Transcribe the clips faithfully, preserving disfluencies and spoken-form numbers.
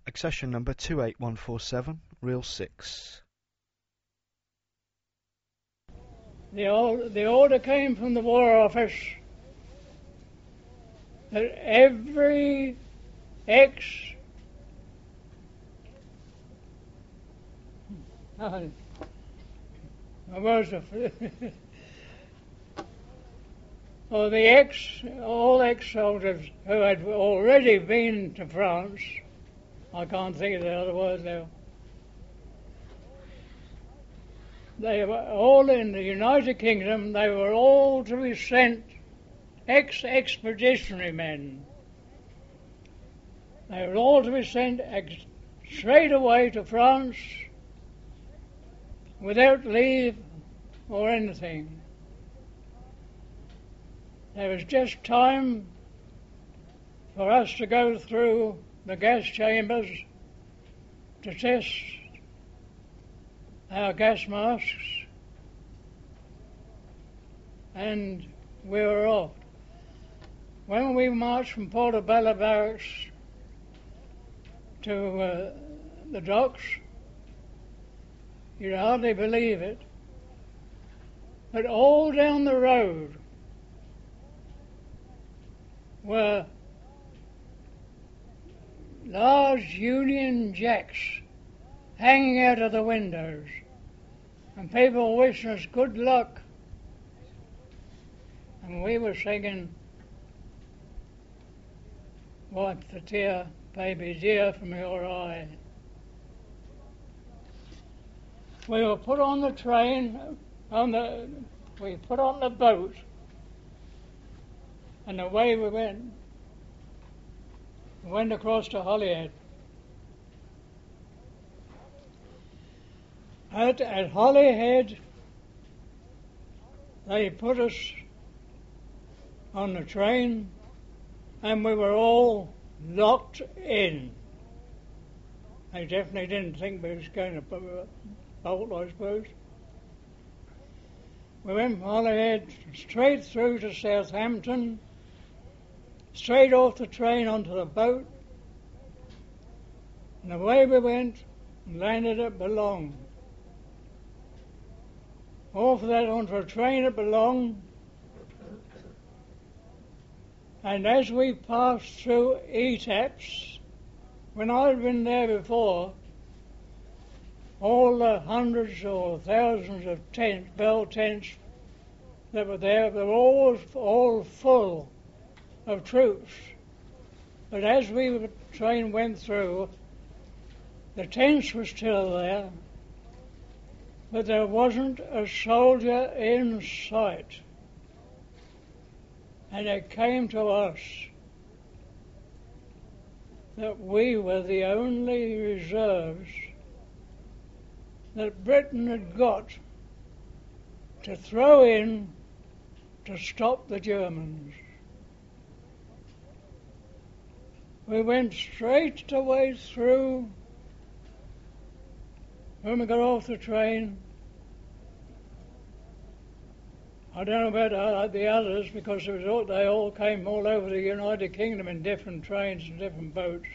Accession number two eight one four seven, reel six. The, old, the order came from the War Office that every ex I was a or the ex all ex-soldiers who had already been to France, I can't think of the other word now, they were all in the United Kingdom, they were all to be sent ex-expeditionary men. They were all to be sent ex- straight away to France without leave or anything. There was just time for us to go through the gas chambers to test our gas masks, and we were off. When we marched from Portobello Barracks to uh, the docks, you'd hardly believe it, but all down the road were large Union Jacks hanging out of the windows, and people wishing us good luck. And we were singing, "Wipe the tear, baby dear, from your eye." We were put on the train, on the, we put on the boat, and away we went. We went across to Holyhead. At, at Holyhead, they put us on the train, and we were all locked in. They definitely didn't think we was going to bolt, I suppose. We went from Holyhead straight through to Southampton, straight off the train onto the boat, and away we went and landed at Boulogne. Off of that onto a train at Boulogne, and as we passed through Etaps, when I'd been there before, all the hundreds or thousands of tents, bell tents that were there, they were all, all full of troops. But as we the train went through, the tents were still there, but there wasn't a soldier in sight. And it came to us that we were the only reserves that Britain had got to throw in to stop the Germans. We went straight away through. When we got off the train, I don't know about uh, the others, because it was all, they all came all over the United Kingdom in different trains and different boats.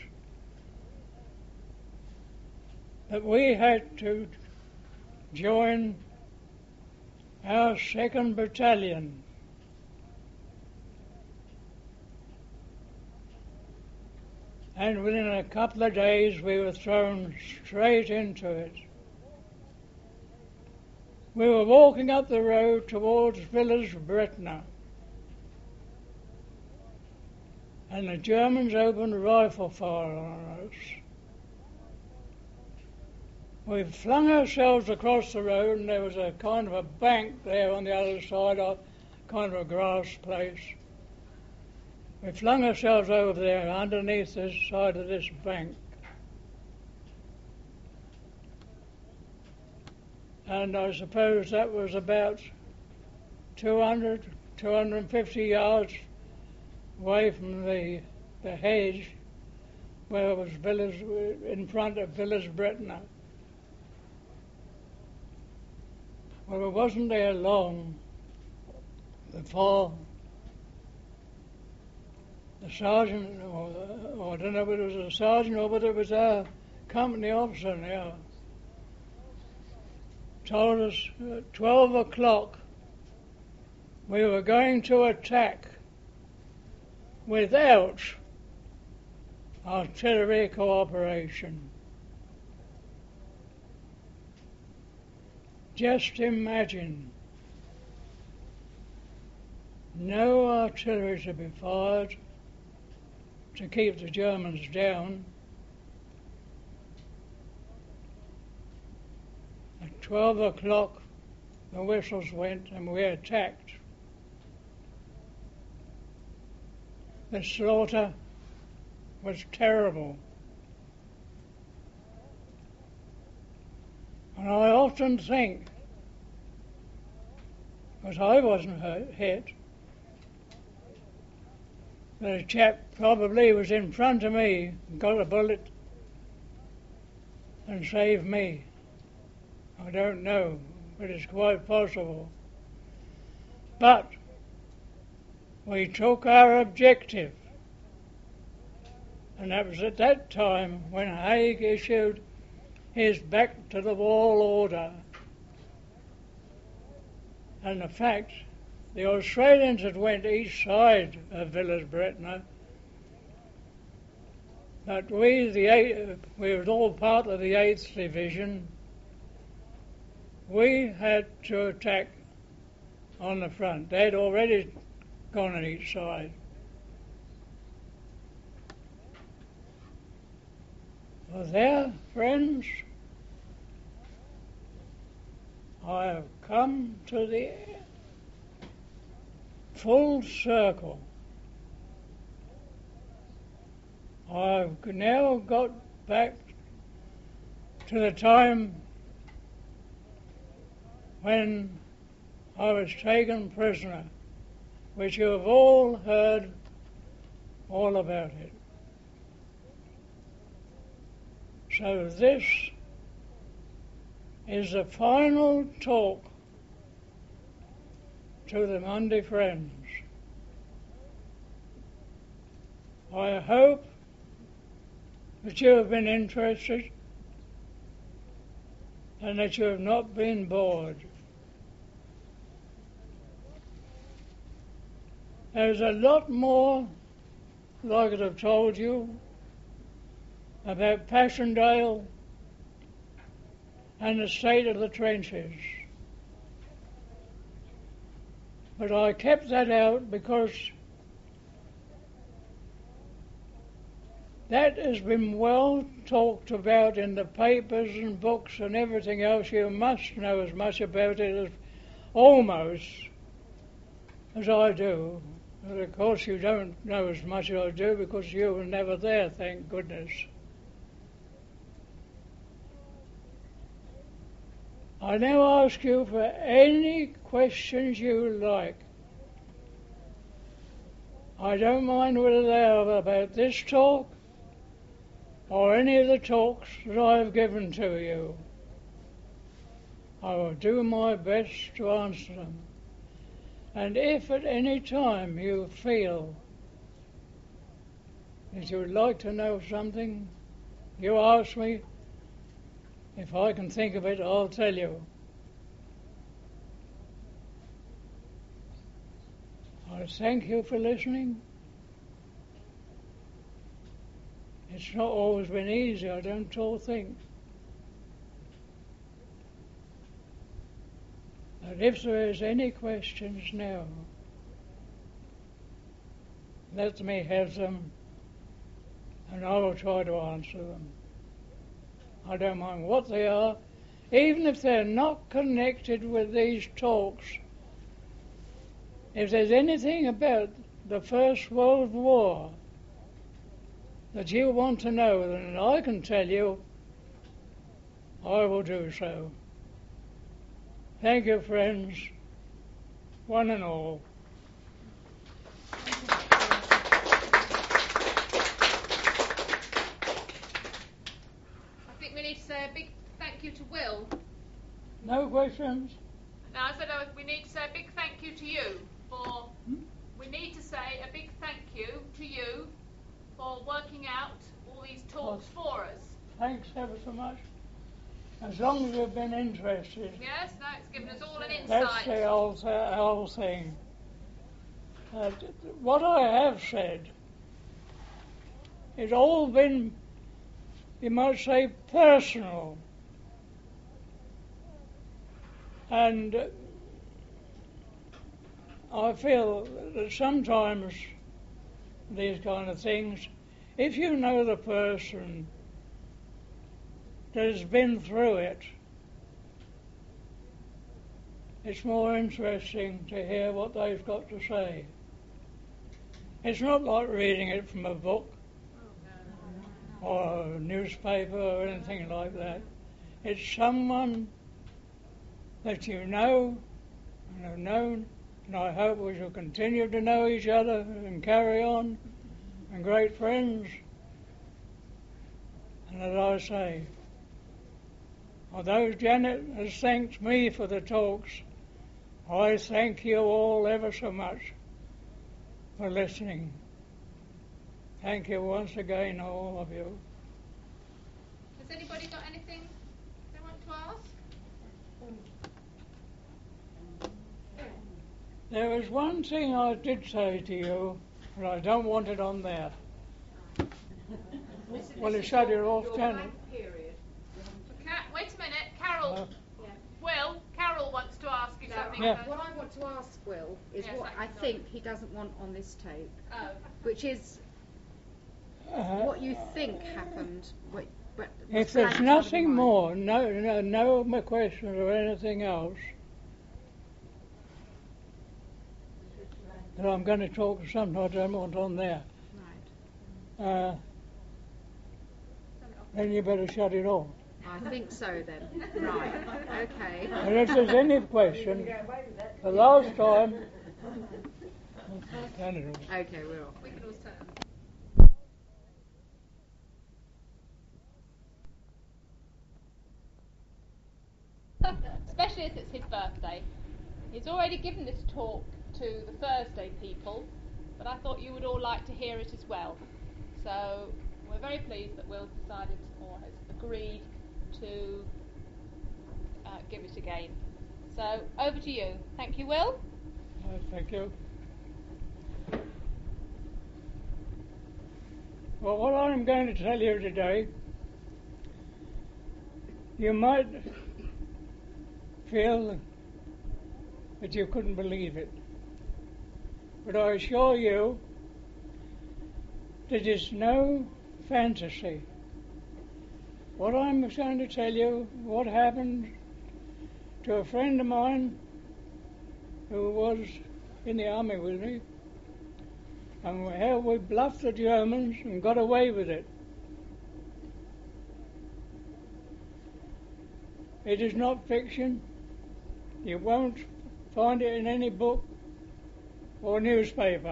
But we had to join our second battalion. And within a couple of days we were thrown straight into it. We were walking up the road towards Villers-Bretonneux, and the Germans opened rifle fire on us. We flung ourselves across the road, and there was a kind of a bank there on the other side, of kind of a grass place. We flung ourselves over there underneath this side of this bank. And I suppose that was about two hundred, two hundred fifty yards away from the, the hedge where it was Villers, in front of Villers-Bretonneux. Well, it wasn't there long before the sergeant, or, or I don't know whether it was a sergeant or whether it was our company officer now, told us at twelve o'clock we were going to attack without artillery cooperation. Just imagine, no artillery to be fired to keep the Germans down. At twelve o'clock the whistles went and we attacked. The slaughter was terrible. And I often think, because I wasn't hurt, hit, that a chap probably was in front of me, got a bullet and saved me. I don't know, but it's quite possible. But we took our objective, and that was at that time when Haig issued his back to the wall order. And the fact, the Australians had went each side of Villers-Bretonneux, but we, the eight, we were all part of the eighth Division. We had to attack on the front. They'd already gone on each side. Well, there, friends, I have come to the full circle. I've now got back to the time when I was taken prisoner, which you have all heard all about it. So this is the final talk to the Monday friends. I hope that you have been interested and that you have not been bored. There's a lot more that I could have told you about Passchendaele and the state of the trenches. But I kept that out because that has been well talked about in the papers and books and everything else. You must know as much about it as almost as I do. But of course you don't know as much as I do because you were never there, thank goodness. I now ask you for any questions you like. I don't mind whether they are about this talk or any of the talks that I have given to you. I will do my best to answer them. And if at any time you feel that you would like to know something, you ask me. If I can think of it, I'll tell you. I thank you for listening. It's not always been easy, I don't all think. But if there is any questions now, let me have them and I will try to answer them. I don't mind what they are, even if they're not connected with these talks. If there's anything about the First World War that you want to know, then I can tell you, I will do so. Thank you, friends, one and all. We need to say a big thank you to Will. No questions? No, I said uh, we need to say a big thank you to you for Hmm? we need to say a big thank you to you for working out all these talks Well, for us. Thanks ever so much. As long as you've been interested. Yes, no, it's given us all an That's insight. the whole, th- whole thing. Uh, what I have said, it's all been, you might say, personal. And uh, I feel that sometimes these kind of things, if you know the person that has been through it, it's more interesting to hear what they've got to say. It's not like reading it from a book or a newspaper or anything like that. It's someone that you know and have known, and I hope we shall continue to know each other and carry on, and great friends. And as I say, although Janet has thanked me for the talks, I thank you all ever so much for listening. Thank you once again, all of you. Has anybody got anything they want to ask? There was one thing I did say to you, but I don't want it on there. Well, you shut it off, Janet. Ca- wait a minute, Carol. Uh, Will, Carol wants to ask you No, something. Yeah. What I want to ask Will is Yes, what I I can think he doesn't want on this tape, Oh. which is uh, what you think happened. What, what was if there's blanked out of nothing your mind. more, no, no, no more questions or anything else, that I'm going to talk to something I don't want on there, Right. uh, then you better shut it off. I think so then. Right. Okay. And if there's any questions, the last time, turn it off. Okay, we're off. We can all turn. Especially as it's his birthday. He's already given this talk to the Thursday people, but I thought you would all like to hear it as well. So we're very pleased that Will's decided or has agreed to uh, give it again. So over to you. Thank you, Will. Uh, thank you. Well, what I'm going to tell you today, you might feel that you couldn't believe it, but I assure you that it's no fantasy. What I'm going to tell you, what happened to a friend of mine who was in the army with me, and how we bluffed the Germans and got away with it. It is not fiction. You won't find it in any book or newspaper.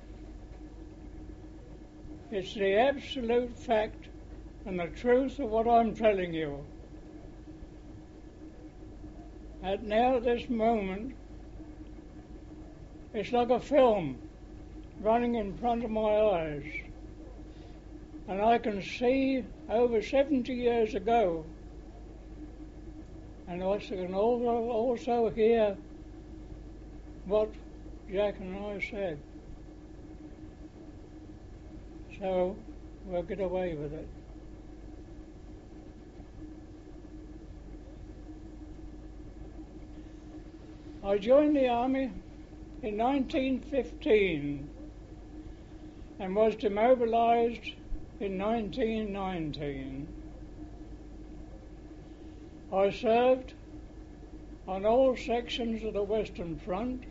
It's the absolute fact and the truth of what I'm telling you. At now, this moment, it's like a film running in front of my eyes. And I can see over seventy years ago, and I can also hear what Jack and I said. So we'll get away with it. I joined the army in nineteen fifteen and was demobilized in nineteen nineteen. I served on all sections of the Western Front,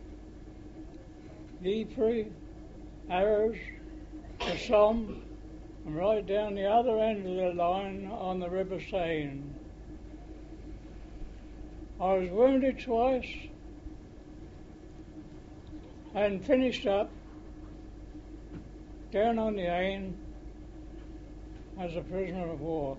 Ypres, Arras, the Somme, and right down the other end of the line on the River Seine. I was wounded twice and finished up down on the Aisne as a prisoner of war.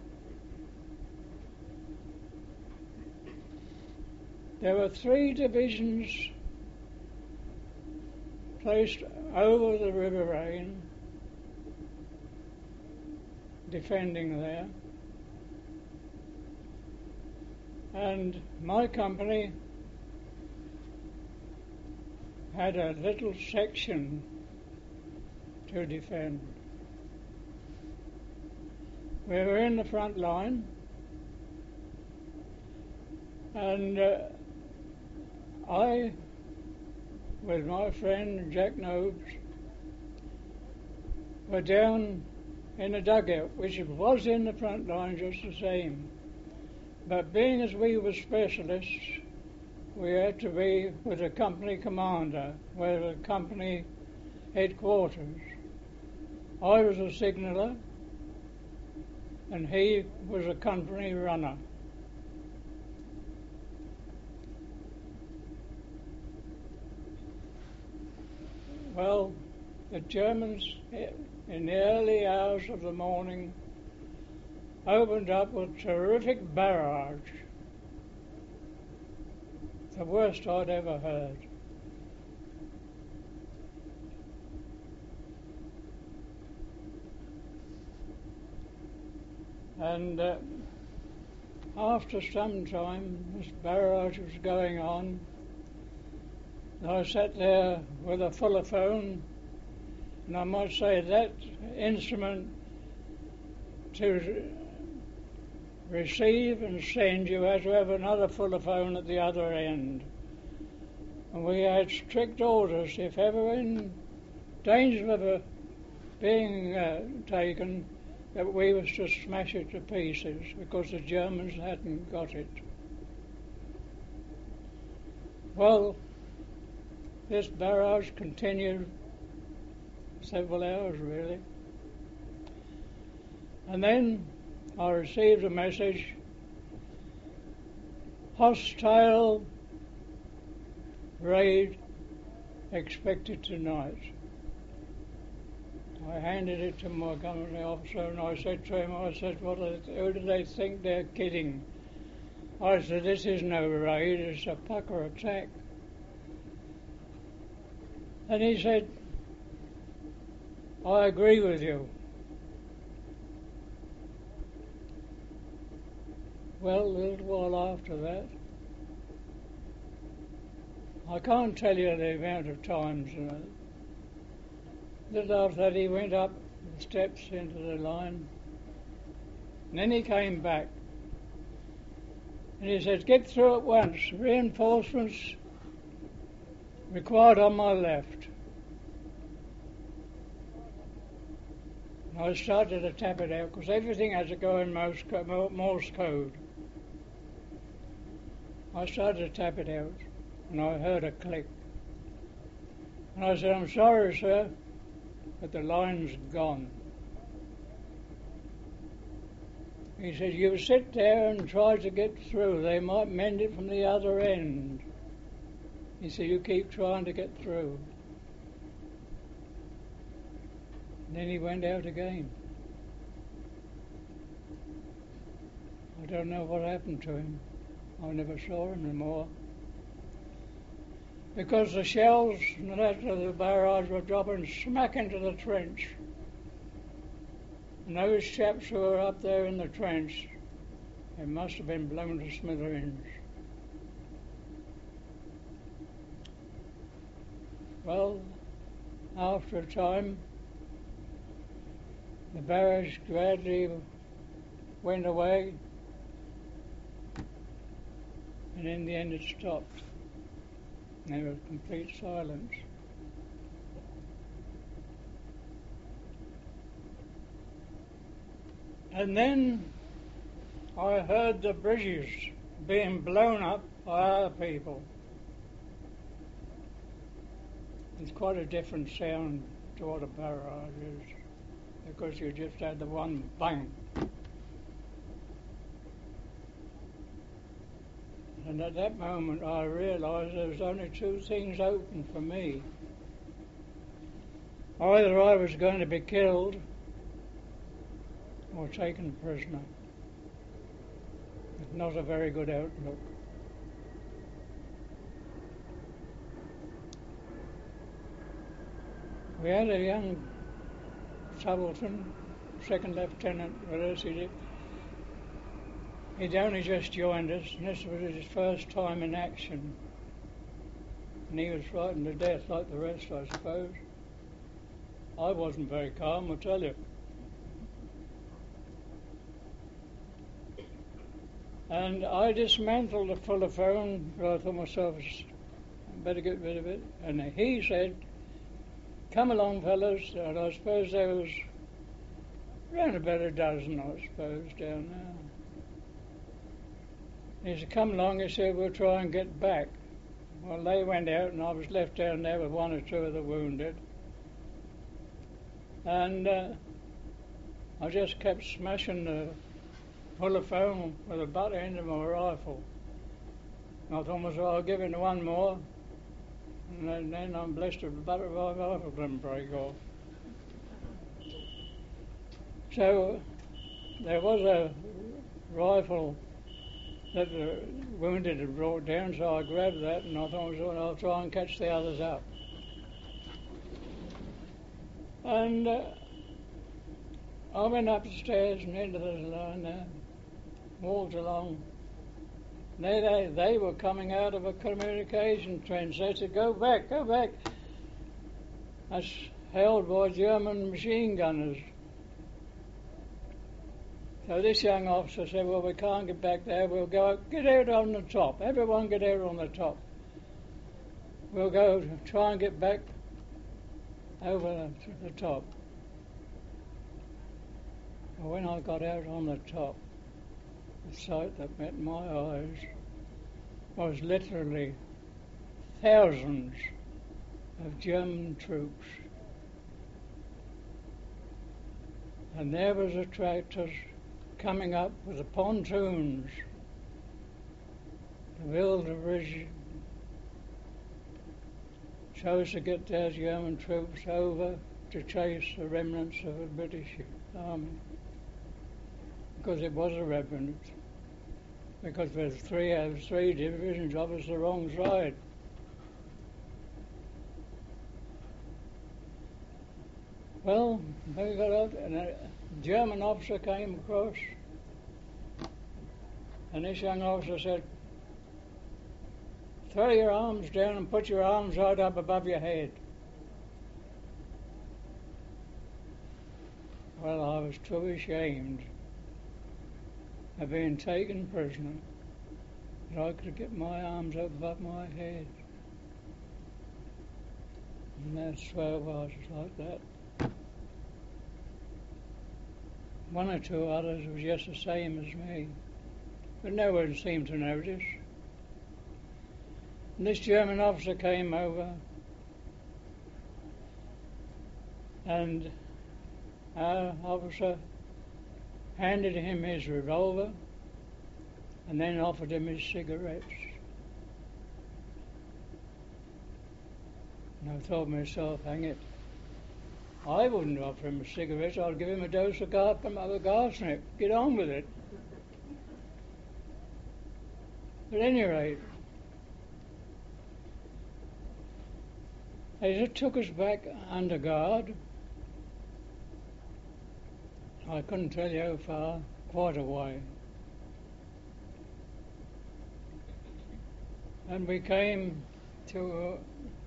There were three divisions placed over the River Rhine, defending there. And my company had a little section to defend. We were in the front line, and uh, I, with my friend Jack Nobes, were down in a dugout, which was in the front line just the same. But being as we were specialists, we had to be with a company commander, where the company headquarters. I was a signaller, and he was a company runner. Well, the Germans, in the early hours of the morning, opened up a terrific barrage, the worst I'd ever heard. And uh, after some time, this barrage was going on. I sat there with a phone, and I might say that instrument to receive and send, you had to have another phone at the other end. And we had strict orders, if ever in danger of uh, being uh, taken, that we was to smash it to pieces, because the Germans hadn't got it. Well, this barrage continued several hours, really. And then I received a message, hostile raid expected tonight. I handed it to my company officer, and I said to him, I said, what are they, who do they think they're kidding? I said, this is no raid, it's a pucker attack. And he said, I agree with you. Well, a little while after that, I can't tell you the amount of times. Uh, a little after that, he went up the steps into the line, and then he came back, and he said, get through at once, reinforcements required on my left. And I started to tap it out, because everything had to go in Morse, Morse code. I started to tap it out, and I heard a click. And I said, I'm sorry, sir, but the line's gone. He said, you sit there and try to get through. They might mend it from the other end. He said, you keep trying to get through. And then he went out again. I don't know what happened to him. I never saw him anymore. Because the shells after the barrage were dropping smack into the trench. And those chaps who were up there in the trench, they must have been blown to smithereens. Well, after a time, the barrage gradually went away, and in the end it stopped. And there was complete silence. And then I heard the bridges being blown up by other people. It's quite a different sound to what a barrage is, because you just had the one bang. And at that moment I realised there was only two things open for me. Either I was going to be killed or taken prisoner. Not a very good outlook. We had a young subaltern, second lieutenant with us. He'd, he'd only just joined us, and this was his first time in action. And he was frightened to death like the rest, I suppose. I wasn't very calm, I'll tell you. And I dismantled the Fuller-phone, but I thought myself, I better get rid of it. And he said, "Come along, fellas." And I suppose there was around about a dozen, I suppose, down there. He said, "Come along," he said, "we'll try and get back." Well, they went out, and I was left down there with one or two of the wounded. And uh, I just kept smashing the Fuller-phone with the butt end of my rifle. And I thought myself, I'll give it one more, and then, then I'm blessed if the butt of my rifle didn't break off. So there was a rifle that the wounded had brought down, so I grabbed that, and I thought, well, I'll try and catch the others up. And uh, I went up the stairs and into the line there, walked along. They, they, they were coming out of a communication trench. They said, "Go back, go back." That's held by German machine gunners. So this young officer said, "Well, we can't get back there. We'll go, get out on the top. Everyone get out on the top. We'll go try and get back over to the top." Well, when I got out on the top, the sight that met my eyes was literally thousands of German troops. And there was the tractors coming up with the pontoons to build a bridge so as to get their German troops over to chase the remnants of the British army. Because it was a remnant. Because there was three, there was three divisions of us the wrong side. Well, they got up, and a German officer came across, and this young officer said, "Throw your arms down and put your arms right up above your head." Well, I was too ashamed of being taken prisoner that I could get my arms up above my head. And that's where I was, like that. One or two others was just the same as me, but no one seemed to notice. And this German officer came over, and our officer handed him his revolver and then offered him his cigarettes. And I thought to myself, hang it, I wouldn't offer him a cigarette, I'd give him a dose of gar- arsenic. Get on with it. At any rate, as it took us back under guard, I couldn't tell you how far, quite a way. And we came to a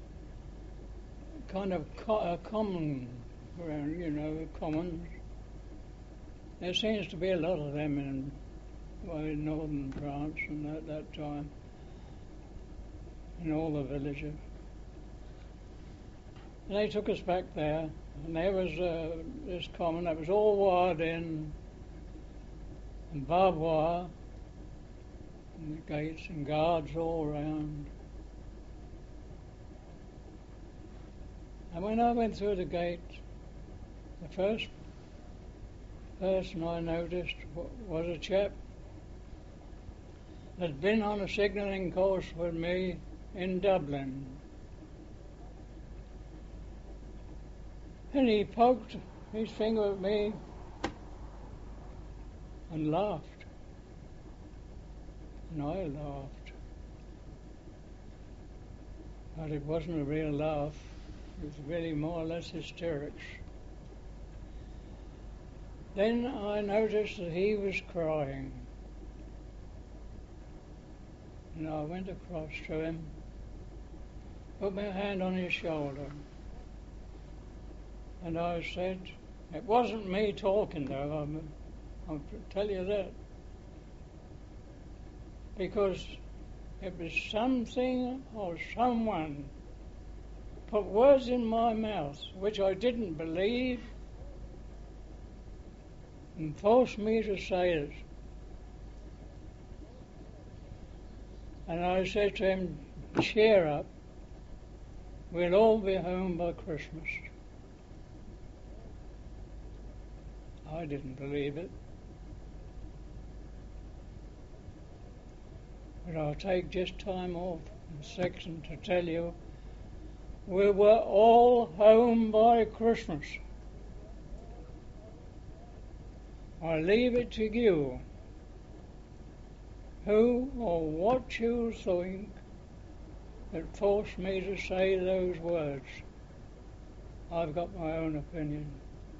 kind of co- a common ground, you know, commons. There seems to be a lot of them in, well, in northern France and at that time, in all the villages. And they took us back there, and there was uh, this common that was all wired in, and barbed wire, and the gates and guards all around. And when I went through the gate, the first person I noticed w- was a chap that'd been on a signalling course with me in Dublin. And he poked his finger at me and laughed. And I laughed. But it wasn't a real laugh. was really more or less hysterics. Then I noticed that he was crying. And I went across to him, put my hand on his shoulder, and I said, it wasn't me talking though, I'm, I'll tell you that, because it was something or someone put words in my mouth which I didn't believe and forced me to say it. And I said to him, cheer up, we'll all be home by Christmas. I didn't believe it. But I'll take just time off in a section to tell you we were all home by Christmas. I leave it to you who or what you think that forced me to say those words. I've got my own opinion.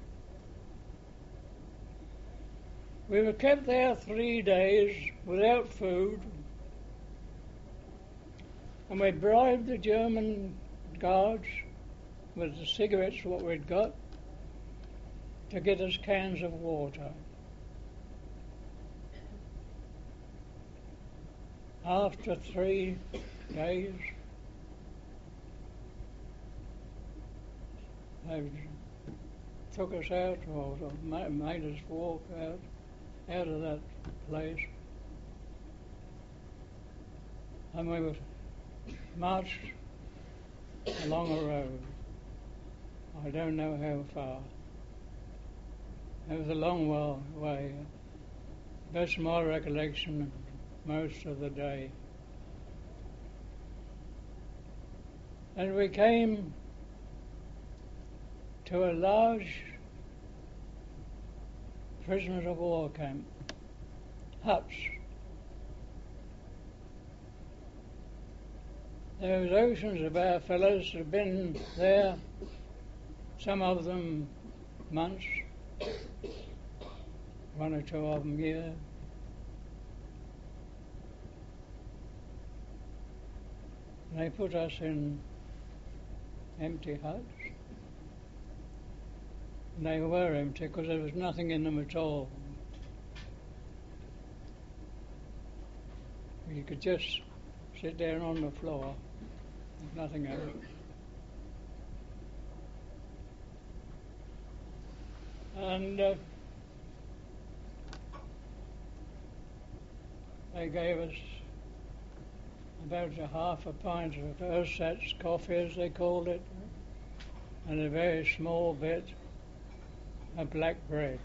We were kept there three days without food, and we bribed the German guards with the cigarettes, what we'd got, to get us cans of water. After three days, they took us out, or made us walk out, out of that place. And we were marched along a road. I don't know how far. It was a long way. That's my recollection most of the day. And we came to a large prisoners of war camp, huts. There was oceans of our fellows who had been there, some of them months, one or two of them years. They put us in empty huts. And they were empty because there was nothing in them at all. You could just sit down on the floor, nothing else. And uh, they gave us about a half a pint of ersatz coffee, as they called it, and a very small bit of black bread.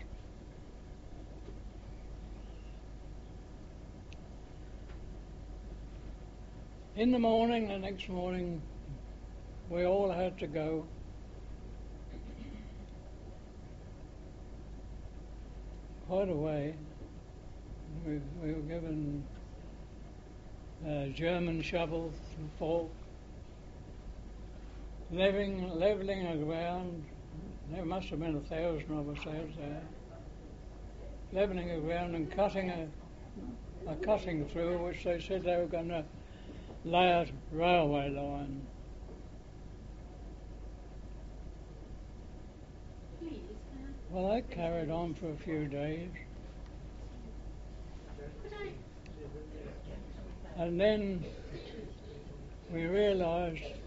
In the morning, the next morning, we all had to go. Quite a way. We, we were given a German shovel and fork, leveling, leveling the ground. There must have been a thousand of us out there, leveling the ground and cutting a, a cutting through, which they said they were going to lay a railway line. Well, that carried on for a few days. And then we realised